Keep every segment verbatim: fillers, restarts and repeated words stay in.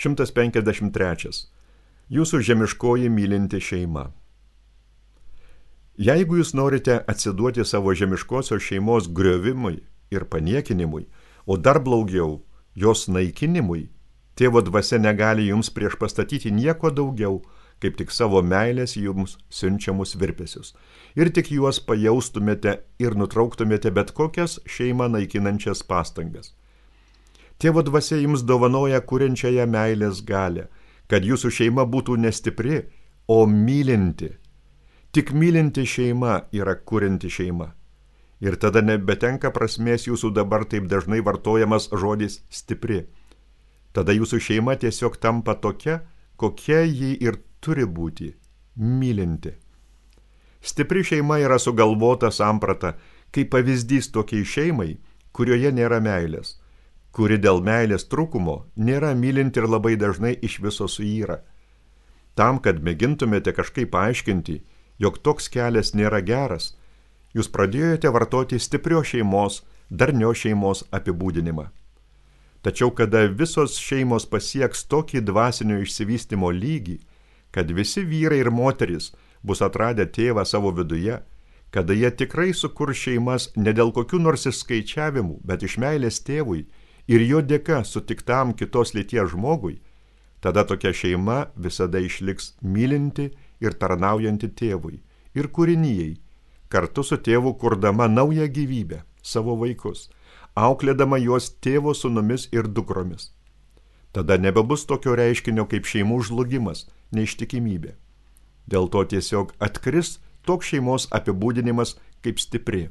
šimtas penkiasdešimt trečias. Jūsų žemiškoji mylinti šeima. Jeigu jūs norite atsiduoti savo žemiškosios šeimos griovimui ir paniekinimui, o dar blogiau, jos naikinimui, Tėvo dvasia negali jums priešpastatyti nieko daugiau, kaip tik savo meilės jums siunčiamus virpesius. Ir tik juos pajaustumėte ir nutrauktumėte bet kokias šeimą naikinančias pastangas. Tėvo dvasia jums dovanoja kuriančiąją meilės galią, kad jūsų šeima būtų nestipri, o mylinti. Tik mylinti šeima yra kurianti šeima. Ir tada nebetenka prasmės jūsų dabar taip dažnai vartojamas žodis stipri. Tada jūsų šeima tiesiog tampa tokia, kokia ji ir turi būti – mylinti. Stipri šeima yra sugalvota samprata, kaip pavyzdys tokiai šeimai, kurioje nėra meilės, kuri dėl meilės trūkumo nėra mylinti ir labai dažnai iš viso suyra. Tam, kad mėgintumėte kažkaip paaiškinti, jog toks kelias nėra geras, jūs pradėjote vartoti stiprios šeimos, darnios šeimos apibūdinimą. Tačiau kada visos šeimos pasieks tokį dvasinio išsivystymo lygį, kad visi vyrai ir moterys bus atradę tėvą savo viduje, kada jie tikrai sukurs šeimas ne dėl kokių nors išskaičiavimų, bet iš meilės tėvui ir jo dėka sutiktam kitos lyties žmogui, tada tokia šeima visada išliks mylinti ir tarnaujanti tėvui ir kūrinijai, kartu su tėvu kurdama naują gyvybę, savo vaikus, auklėdama juos tėvo sūnumis ir dukromis. Tada nebebus tokio reiškinio kaip šeimų žlugimas, neištikimybė. Dėl to tiesiog atkris toks šeimos apibūdinimas kaip stipri.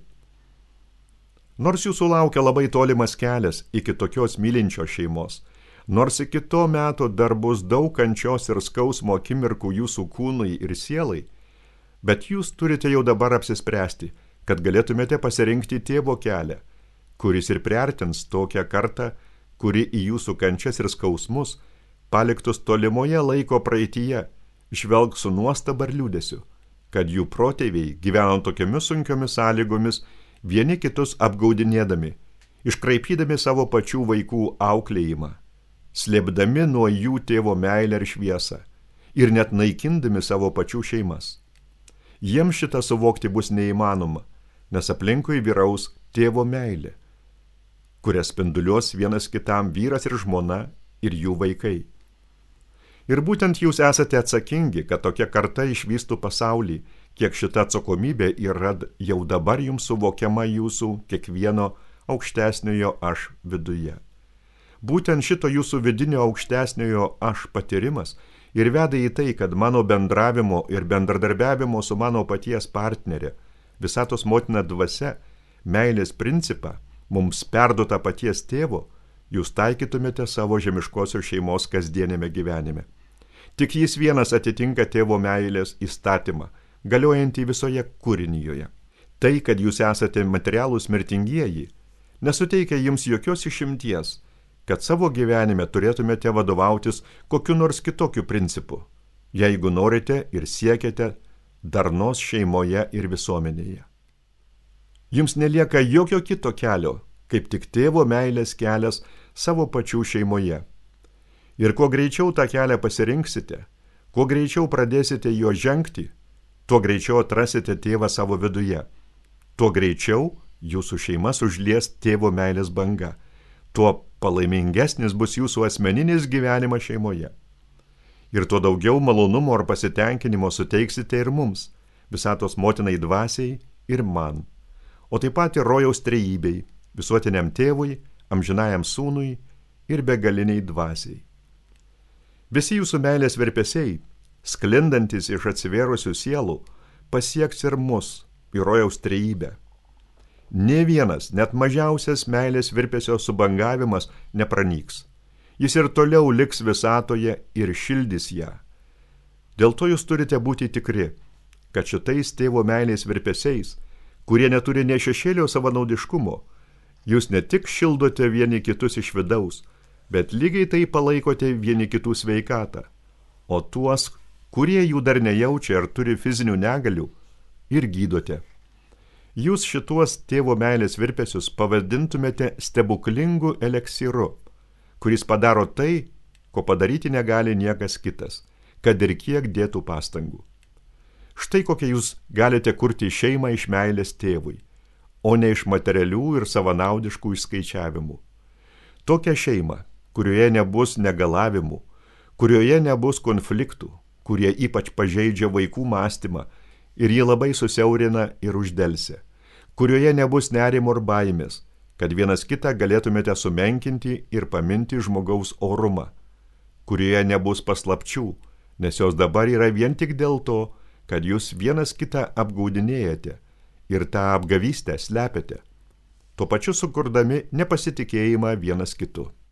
Nors jūsų laukia labai tolimas kelias iki tokios mylinčios šeimos, nors iki to meto dar bus daug kančios ir skausmo akimirkų jūsų kūnui ir sielai, bet jūs turite jau dabar apsispręsti, kad galėtumėte pasirinkti tėvo kelią, kuris ir priartins tokią kartą, kuri į jūsų kančias ir skausmus, paliktus tolimoje laiko praeityje, žvelgs su nuostaba ir liūdesiu, kad jų protėviai gyveno tokiamis sunkiomis sąlygomis, vieni kitus apgaudinėdami, iškraipydami savo pačių vaikų auklėjimą, slėpdami nuo jų tėvo meilę ir šviesą ir net naikindami savo pačių šeimas. Jiems šitą suvokti bus neįmanoma, nes aplinkui vyraus tėvo meilė, kurias spinduliuos vienas kitam vyras ir žmona ir jų vaikai. Ir būtent jūs esate atsakingi, kad tokia karta išvystų pasaulį, kiek šita atsakomybė yra jau dabar jums suvokiama jūsų kiekvieno aukštesniojo aš viduje. Būtent šito jūsų vidinio aukštesniojo aš patyrimas ir veda į tai, kad mano bendravimo ir bendradarbiavimo su mano paties partnerė, visatos motina dvasia, meilės principą, mums perduota paties tėvo, jūs taikytumėte savo žemiškosios šeimos kasdienėme gyvenime. Tik jis vienas atitinka tėvo meilės įstatymą, galiojantį visoje kūrinijoje. Tai, kad jūs esate materialūs mirtingieji, nesuteikia jums jokios išimties, kad savo gyvenime turėtumėte vadovautis kokiu nors kitokiu principu, jeigu norite ir siekiate darnos šeimoje ir visuomenėje. Jums nelieka jokio kito kelio, kaip tik tėvo meilės kelias savo pačių šeimoje. Ir kuo greičiau tą kelią pasirinksite, kuo greičiau pradėsite jo žengti, tuo greičiau atrasite tėvą savo viduje, tuo greičiau jūsų šeimas užlies tėvo meilės banga, tuo palaimingesnis bus jūsų asmeninis gyvenimas šeimoje. Ir tuo daugiau malonumo ar pasitenkinimo suteiksite ir mums, visatos motinai dvasiai ir man, o taip pat ir rojaus trejybei, visuotiniam tėvui, amžinajam sūnui ir begaliniai dvasiai. Visi jūsų meilės virpesiai, sklindantis iš atsivėrusių sielų, pasieks ir mus, į rojaus trejybę. Nė vienas, net mažiausias meilės virpesio subangavimas nepranyks. Jis ir toliau liks visatoje ir šildys ją. Dėl to jūs turite būti tikri, kad šitais tėvo meilės virpesiais, kurie neturi nė šešėlio savanaudiškumo, jūs ne tik šildote vieni kitus iš vidaus, bet lygiai tai palaikote vieni kitų sveikatą, o tuos, kurie jų dar nejaučia ar turi fizinių negalių, ir gydote. Jūs šituos tėvo meilės virpesius pavadintumėte stebuklingu eleksyru, kuris padaro tai, ko padaryti negali niekas kitas, kad ir kiek dėtų pastangų. Štai kokią jūs galite kurti šeimą iš meilės tėvui, o ne iš materialių ir savanaudiškų išskaičiavimų. Tokią šeimą, kurioje nebus negalavimų, kurioje nebus konfliktų, kurie ypač pažeidžia vaikų mąstymą ir jį labai susiaurina ir uždelsia, kurioje nebus nerimo ir baimės, kad vienas kitą galėtumėte sumenkinti ir paminti žmogaus orumą, kurioje nebus paslapčių, nes jos dabar yra vien tik dėl to, kad jūs vienas kitą apgaudinėjate ir tą apgavystę slepiate, tuo pačiu sukurdami nepasitikėjimą vienas kitu.